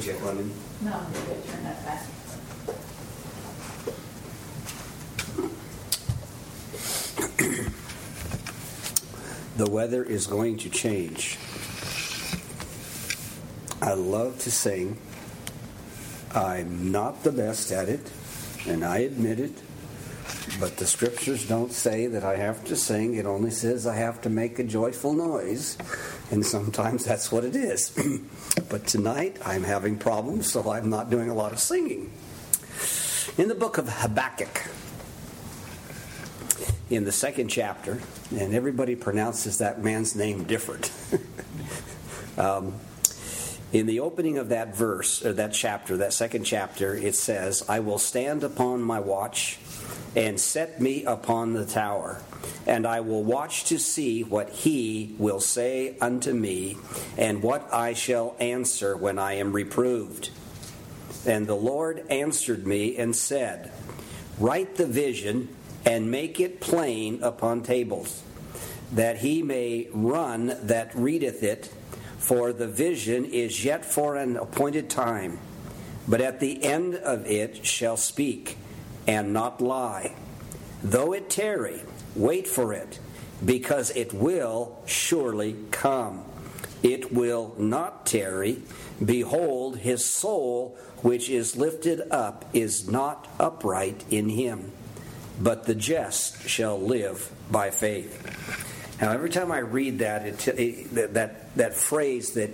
Would you let him? No, I'm going to turn that back. The weather is going to change. I love to sing. I'm not the best at it, and I admit it. But the scriptures don't say that I have to sing. It only says I have to make a joyful noise. And sometimes that's what it is. But tonight I'm having problems, so I'm not doing a lot of singing. In the book of Habakkuk, in the 2nd chapter, and everybody pronounces that man's name different. In the opening of that verse, or that chapter, that 2nd chapter, it says, I will stand upon my watch and set me upon the tower, and I will watch to see what he will say unto me, and what I shall answer when I am reproved. And the Lord answered me and said, write the vision and make it plain upon tables, that he may run that readeth it, for the vision is yet for an appointed time, but at the end of it shall speak, and not lie. Though it tarry, wait for it, because it will surely come. It will not tarry. Behold, his soul which is lifted up is not upright in him, but the just shall live by faith. Now, every time I read that, that phrase that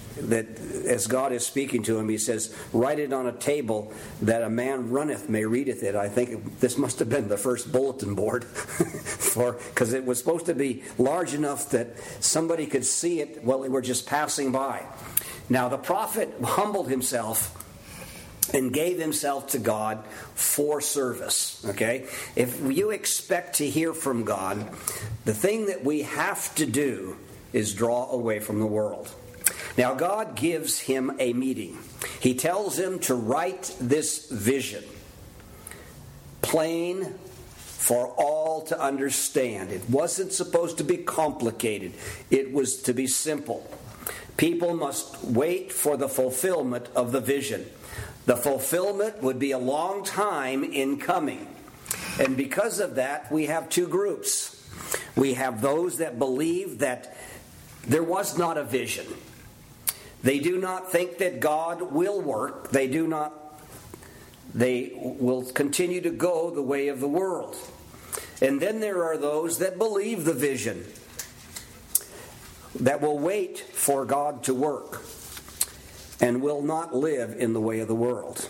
as God is speaking to him, he says, write it on a table that a man runneth may readeth it. I think this must have been the first bulletin board, because it was supposed to be large enough that somebody could see it while they were just passing by. Now, the prophet humbled himself and gave himself to God for service. Okay? If you expect to hear from God, the thing that we have to do is draw away from the world. Now, God gives him a meeting. He tells him to write this vision plain for all to understand. It wasn't supposed to be complicated. It was to be simple. People must wait for the fulfillment of the vision. The fulfillment would be a long time in coming. And because of that, we have two groups. We have those that believe that there was not a vision. They do not think that God will work. They will continue to go the way of the world. And then there are those that believe the vision, that will wait for God to work and will not live in the way of the world.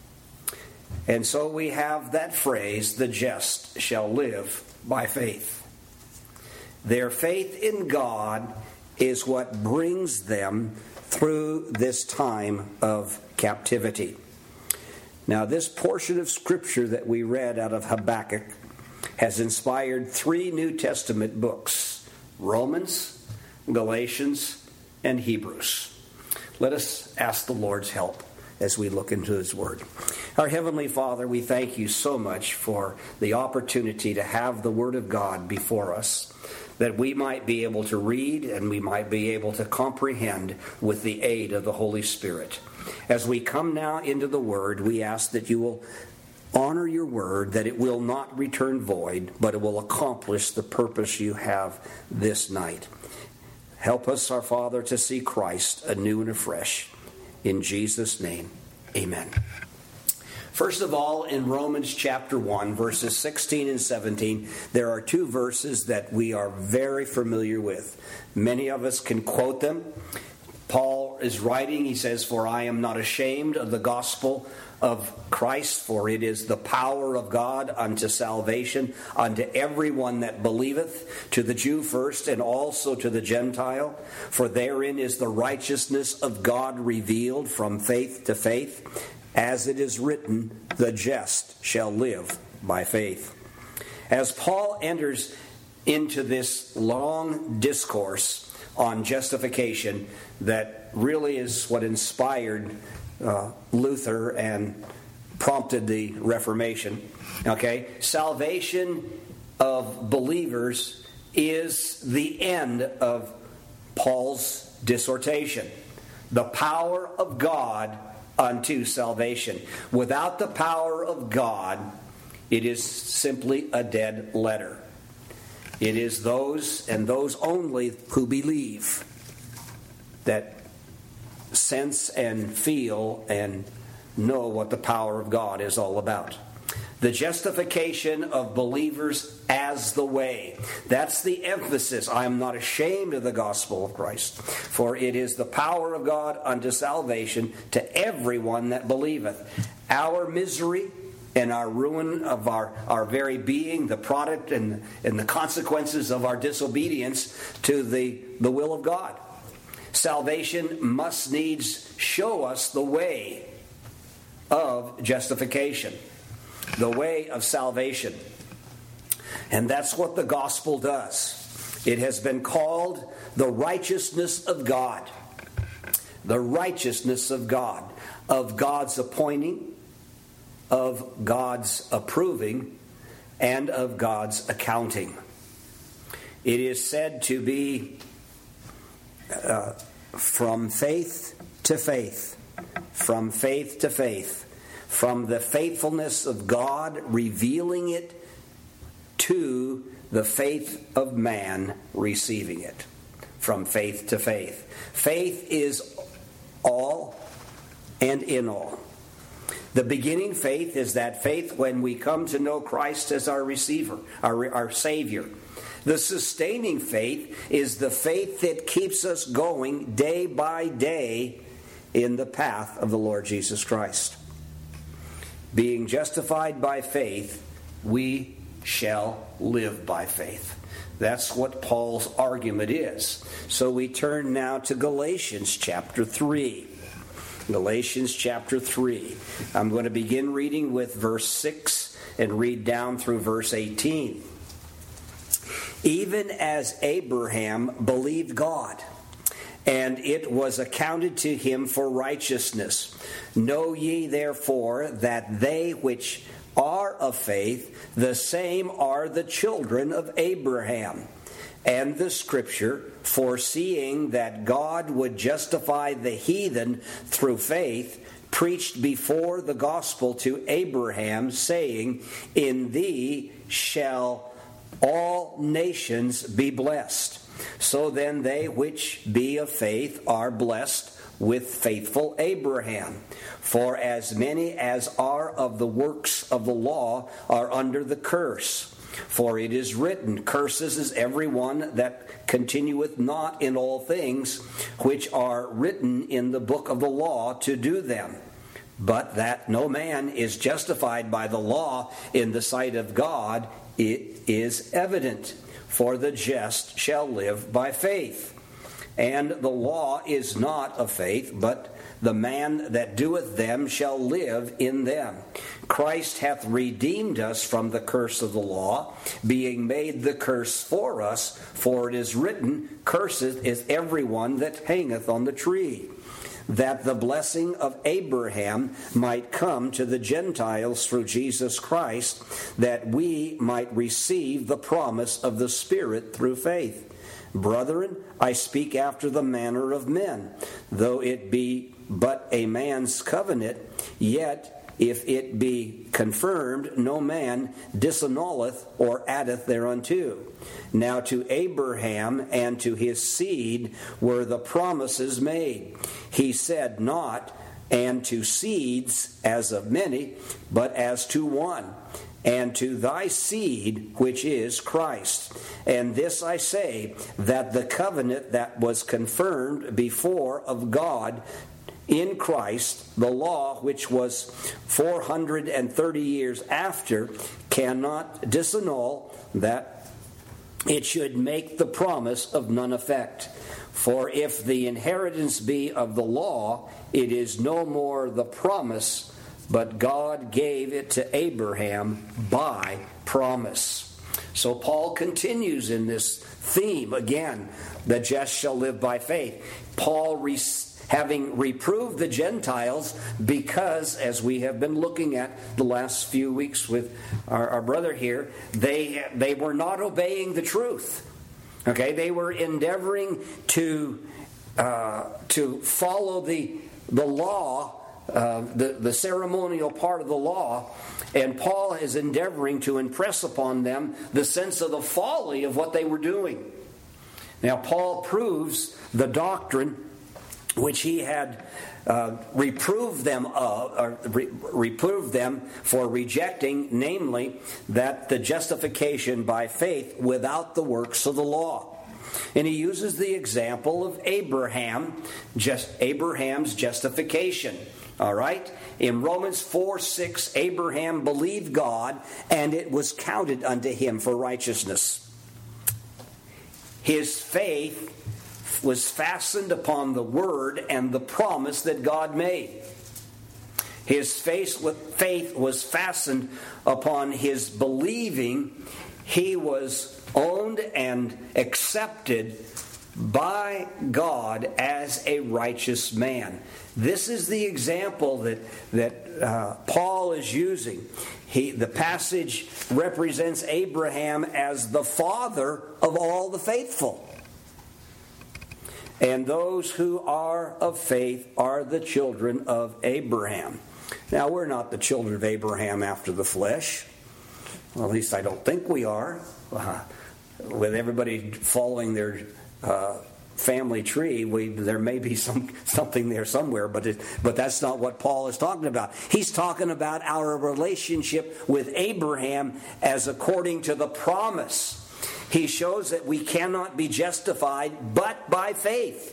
And so we have that phrase, the just shall live by faith. Their faith in God is what brings them through this time of captivity. Now, this portion of Scripture that we read out of Habakkuk has inspired 3 New Testament books: Romans, Galatians, and Hebrews. Let us ask the Lord's help as we look into His Word. Our Heavenly Father, we thank you so much for the opportunity to have the Word of God before us, that we might be able to read and we might be able to comprehend with the aid of the Holy Spirit. As we come now into the Word, we ask that you will honor your Word, that it will not return void, but it will accomplish the purpose you have this night. Help us, our Father, to see Christ anew and afresh. In Jesus' name, amen. First of all, in Romans chapter 1, verses 16 and 17, there are 2 verses that we are very familiar with. Many of us can quote them. Paul is writing, he says, "For I am not ashamed of the gospel of Christ, for it is the power of God unto salvation, unto everyone that believeth, to the Jew first, and also to the Gentile. For therein is the righteousness of God revealed from faith to faith, as it is written, the just shall live by faith." As Paul enters into this long discourse on justification that really is what inspired Luther and prompted the Reformation. Okay, salvation of believers is the end of Paul's dissertation. the power of God unto salvation. Without the power of God, it is simply a dead letter. It is those and those only who believe that sense and feel and know what the power of God is all about. The justification of believers as the way. That's the emphasis. I am not ashamed of the gospel of Christ, for it is the power of God unto salvation to everyone that believeth. Our misery and our ruin of our very being, the product and the consequences of our disobedience to the will of God. Salvation must needs show us the way of justification, the way of salvation. And that's what the gospel does. It has been called the righteousness of God. The righteousness of God. Of God's appointing, of God's approving, and of God's accounting. It is said to be from faith to faith. From faith to faith. From the faithfulness of God revealing it to the faith of man receiving it. From faith to faith. Faith is all and in all. The beginning faith is that faith when we come to know Christ as our receiver, our Savior. The sustaining faith is the faith that keeps us going day by day in the path of the Lord Jesus Christ. Being justified by faith, we shall live by faith. That's what Paul's argument is. So we turn now to Galatians chapter 3. Galatians chapter 3. I'm going to begin reading with verse 6 and read down through verse 18. Even as Abraham believed God, and it was accounted to him for righteousness. Know ye therefore that they which are of faith, the same are the children of Abraham. And the Scripture, foreseeing that God would justify the heathen through faith, preached before the gospel to Abraham, saying, In thee shall all nations be blessed. So then they which be of faith are blessed with faithful Abraham. For as many as are of the works of the law are under the curse. For it is written, Curses is every one that continueth not in all things which are written in the book of the law to do them. But that no man is justified by the law in the sight of God, it is evident. For the just shall live by faith. And the law is not of faith, but the man that doeth them shall live in them. Christ hath redeemed us from the curse of the law, being made the curse for us. For it is written, Cursed is every one that hangeth on the tree, that the blessing of Abraham might come to the Gentiles through Jesus Christ, that we might receive the promise of the Spirit through faith. Brethren, I speak after the manner of men. Though it be but a man's covenant, yet if it be confirmed, no man disannulleth or addeth thereunto. Now to Abraham and to his seed were the promises made. He said not, and to seeds as of many, but as to one, and to thy seed, which is Christ. And this I say, that the covenant that was confirmed before of God in Christ, the law which was 430 years after, cannot disannul that it should make the promise of none effect. For if the inheritance be of the law, it is no more the promise, but God gave it to Abraham by promise. So Paul continues in this theme again, the just shall live by faith. Paul having reproved the Gentiles because, as we have been looking at the last few weeks with our brother here, they were not obeying the truth. Okay, they were endeavoring to to follow the law, the ceremonial part of the law, and Paul is endeavoring to impress upon them the sense of the folly of what they were doing. Now, Paul proves the doctrine which he had reproved them for rejecting, namely, that the justification by faith without the works of the law. And he uses the example of Abraham's justification. All right? In Romans 4:6, Abraham believed God, and it was counted unto him for righteousness. His faith was fastened upon the word and the promise that God made. His faith was fastened upon his believing. He was owned and accepted by God as a righteous man. This is the example that Paul is using. The passage represents Abraham as the father of all the faithful. And those who are of faith are the children of Abraham. Now, we're not the children of Abraham after the flesh. Well, at least I don't think we are. With everybody following their family tree, there may be something there somewhere, but that's not what Paul is talking about. He's talking about our relationship with Abraham as according to the promise. He shows that we cannot be justified but by faith.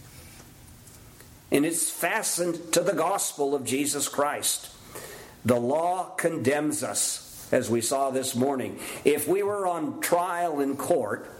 And it's fastened to the gospel of Jesus Christ. The law condemns us, as we saw this morning. If we were on trial in court,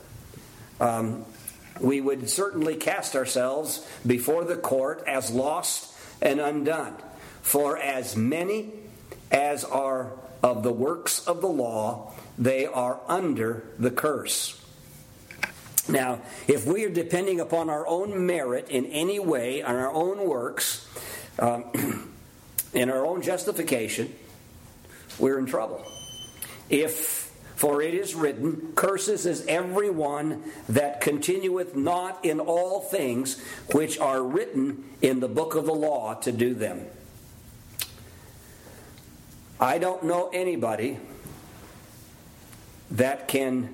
we would certainly cast ourselves before the court as lost and undone. For as many as are of the works of the law, they are under the curse. Now, if we are depending upon our own merit in any way, on our own works, in our own justification, we're in trouble. For it is written, curses is every one that continueth not in all things which are written in the book of the law to do them. I don't know anybody that can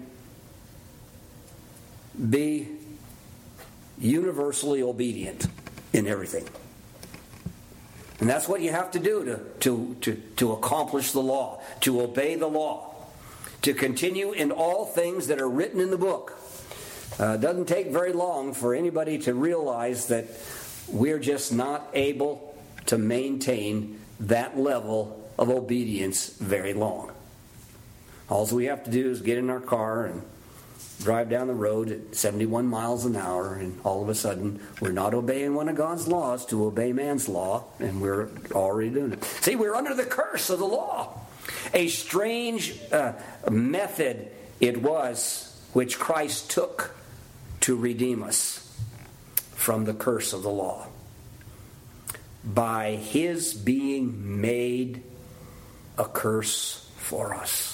be universally obedient in everything. And that's what you have to do to accomplish the law, to obey the law, to continue in all things that are written in the book. It doesn't take very long for anybody to realize that we're just not able to maintain that level of obedience very long. All we have to do is get in our car and drive down the road at 71 miles an hour, and all of a sudden we're not obeying one of God's laws to obey man's law, and we're already doing it. See, we're under the curse of the law. A strange method it was which Christ took to redeem us from the curse of the law. By his being made a curse for us.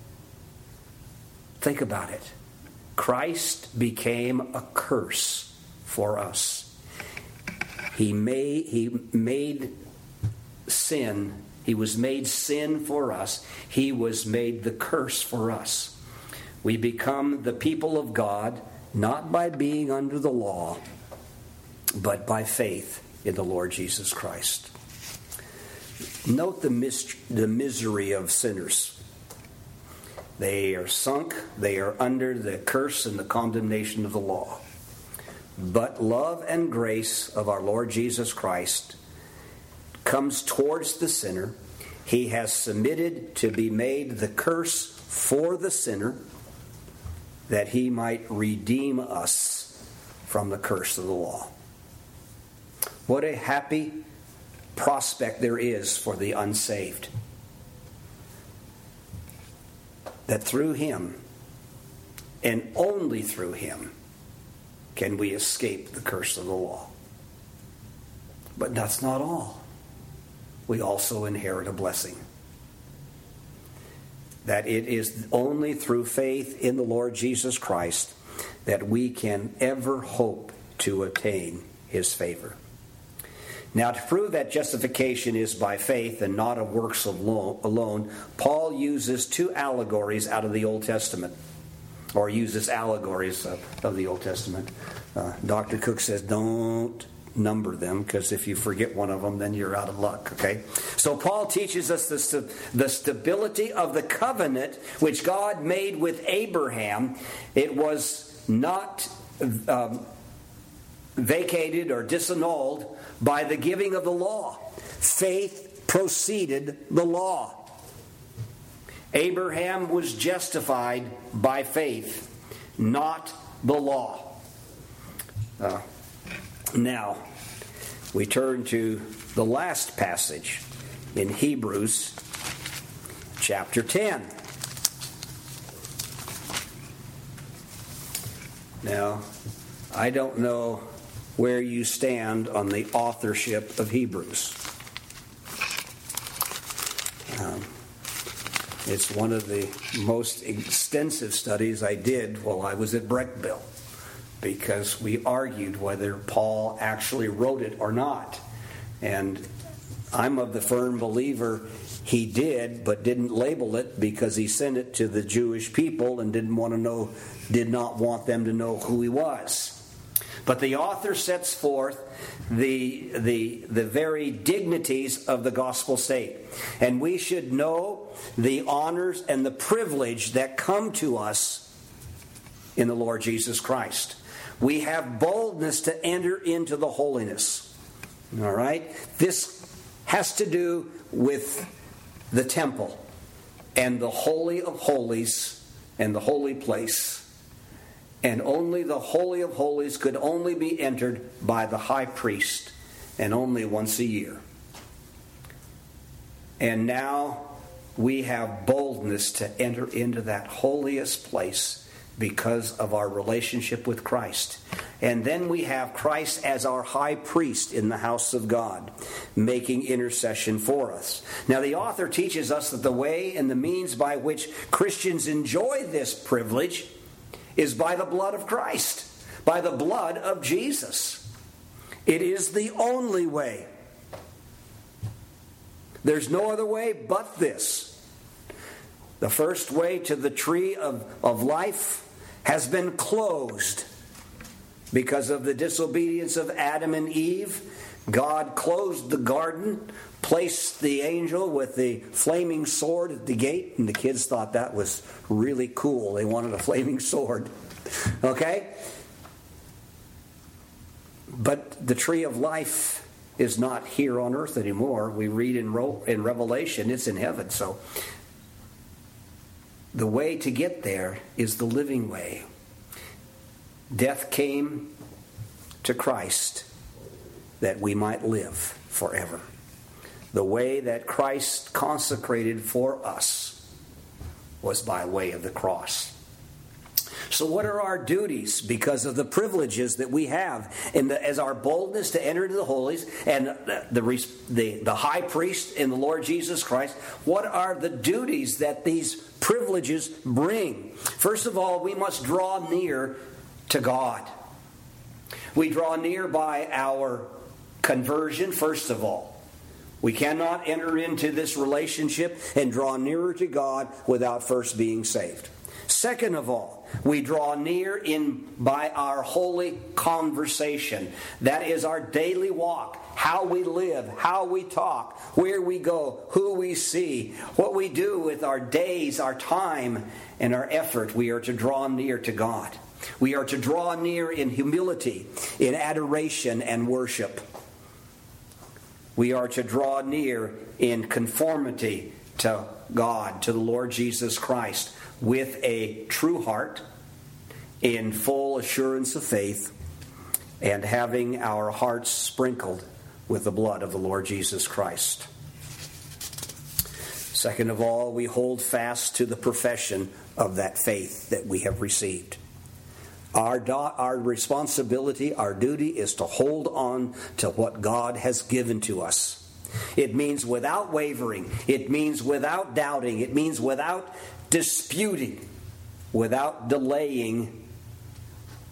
Think about it. Christ became a curse for us. He made sin. He was made sin for us. He was made the curse for us. We become the people of God not by being under the law, but by faith in the Lord Jesus Christ. Note the misery of sinners. They are sunk, they are under the curse and the condemnation of the law. But love and grace of our Lord Jesus Christ comes towards the sinner. He has submitted to be made the curse for the sinner, that he might redeem us from the curse of the law. What a happy prospect there is for the unsaved. That through him, and only through him, can we escape the curse of the law. But that's not all. We also inherit a blessing. That it is only through faith in the Lord Jesus Christ that we can ever hope to attain his favor. Now, to prove that justification is by faith and not of works alone, Paul uses two allegories out of the Old Testament, or uses allegories of the Old Testament. Dr. Cook says don't number them, because if you forget one of them, then you're out of luck, okay? So Paul teaches us the stability of the covenant which God made with Abraham. It was not vacated or disannulled by the giving of the law. Faith preceded the law. Abraham was justified by faith, not the law. Now, we turn to the last passage in Hebrews chapter 10. Now, I don't know where you stand on the authorship of Hebrews. It's one of the most extensive studies I did while I was at Breckville, because we argued whether Paul actually wrote it or not. And I'm of the firm believer he did, but didn't label it because he sent it to the Jewish people and did not want them to know who he was. But the author sets forth the very dignities of the gospel state. And we should know the honors and the privilege that come to us in the Lord Jesus Christ. We have boldness to enter into the holiness. All right? This has to do with the temple and the Holy of Holies and the holy place. And only the Holy of Holies could only be entered by the high priest, and only once a year. And now we have boldness to enter into that holiest place because of our relationship with Christ. And then we have Christ as our high priest in the house of God, making intercession for us. Now, the author teaches us that the way and the means by which Christians enjoy this privilege is by the blood of Christ, by the blood of Jesus. It is the only way. There's no other way but this. The first way to the tree of life has been closed because of the disobedience of Adam and Eve. God closed the garden, placed the angel with the flaming sword at the gate, and the kids thought that was really cool. They wanted a flaming sword. Okay? But the tree of life is not here on earth anymore. We read in Revelation, it's in heaven. So the way to get there is the living way. Death came to Christ that we might live forever. The way that Christ consecrated for us was by way of the cross. So what are our duties because of the privileges that we have as our boldness to enter into the holies and the high priest in the Lord Jesus Christ? What are the duties that these privileges bring? First of all, we must draw near to God. We draw near by our conversion, first of all. We cannot enter into this relationship and draw nearer to God without first being saved. Second of all, we draw near by our holy conversation. That is our daily walk, how we live, how we talk, where we go, who we see, what we do with our days, our time, and our effort. We are to draw near to God. We are to draw near in humility, in adoration and worship. We are to draw near in conformity to God, to the Lord Jesus Christ, with a true heart, in full assurance of faith, and having our hearts sprinkled with the blood of the Lord Jesus Christ. Second of all, we hold fast to the profession of that faith that we have received. Our responsibility, our duty is to hold on to what God has given to us. It means without wavering. It means without doubting. It means without disputing, without delaying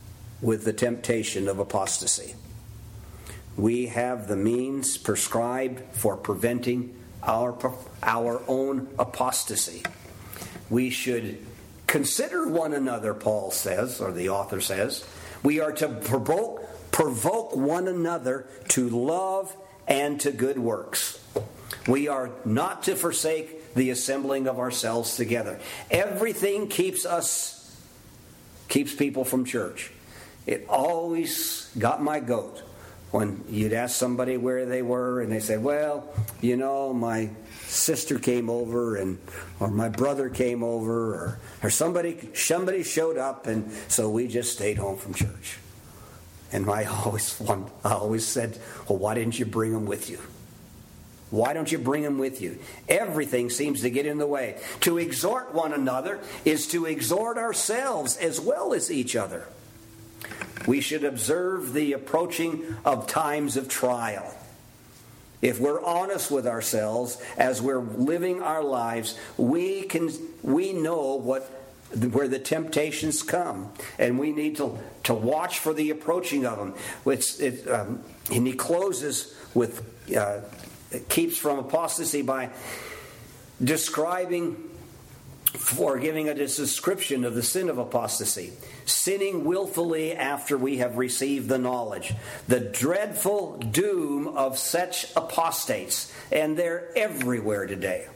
with the temptation of apostasy. We have the means prescribed for preventing our own apostasy. We should consider one another, Paul says, or the author says. We are to provoke one another to love and to good works. We are not to forsake the assembling of ourselves together. Everything keeps people from church. It always got my goat when you'd ask somebody where they were, and they said, well, my sister came over, or my brother came over, or somebody showed up, and so we just stayed home from church. And I always said, well, why didn't you bring them with you? Why don't you bring them with you? Everything seems to get in the way. To exhort one another is to exhort ourselves as well as each other. We should observe the approaching of times of trial. If we're honest with ourselves as we're living our lives, we know where the temptations come, and we need to watch for the approaching of them. And he closes with keeps from apostasy by giving a description of the sin of apostasy. Sinning willfully after we have received the knowledge. The dreadful doom of such apostates. And they're everywhere today.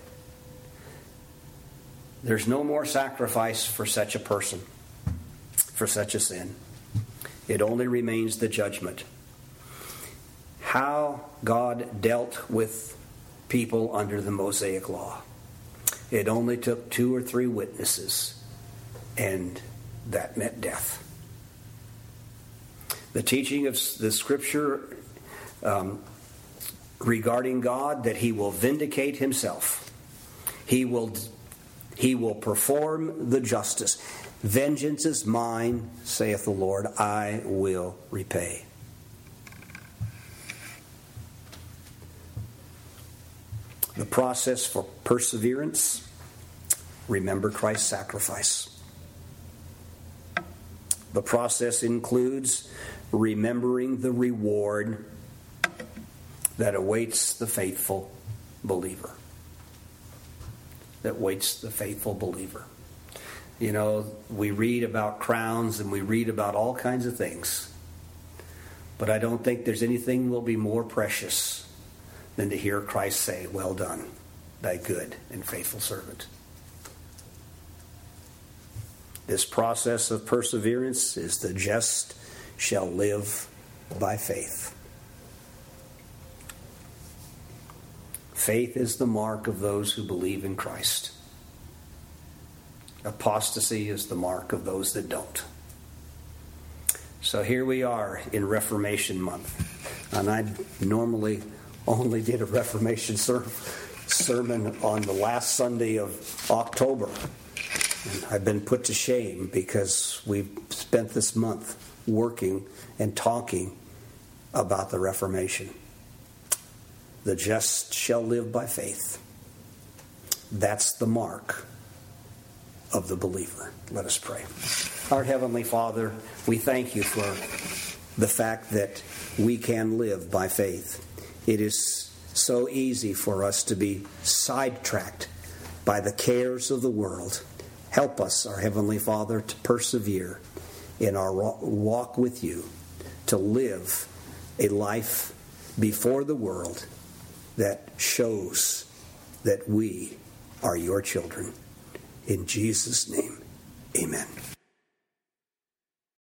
There's no more sacrifice for such a person, for such a sin. It only remains the judgment. How God dealt with people under the Mosaic law. It only took 2 or 3 witnesses, and that meant death. The teaching of the Scripture regarding God, that He will vindicate Himself. He will perform the justice. Vengeance is mine, saith the Lord, I will repay. The process for perseverance, remember Christ's sacrifice. The process includes remembering the reward that awaits the faithful believer. That waits the faithful believer. We read about crowns and we read about all kinds of things. But I don't think there's anything that will be more precious than to hear Christ say, well done, thy good and faithful servant. This process of perseverance is the just shall live by faith. Faith is the mark of those who believe in Christ. Apostasy is the mark of those that don't. So here we are in Reformation Month. And I normally only did a Reformation sermon on the last Sunday of October. And I've been put to shame because we've spent this month working and talking about the Reformation. The just shall live by faith. That's the mark of the believer. Let us pray. Our Heavenly Father, we thank you for the fact that we can live by faith. It is so easy for us to be sidetracked by the cares of the world. Help us, our Heavenly Father, to persevere in our walk with you, to live a life before the world that shows that we are your children. In Jesus' name, amen.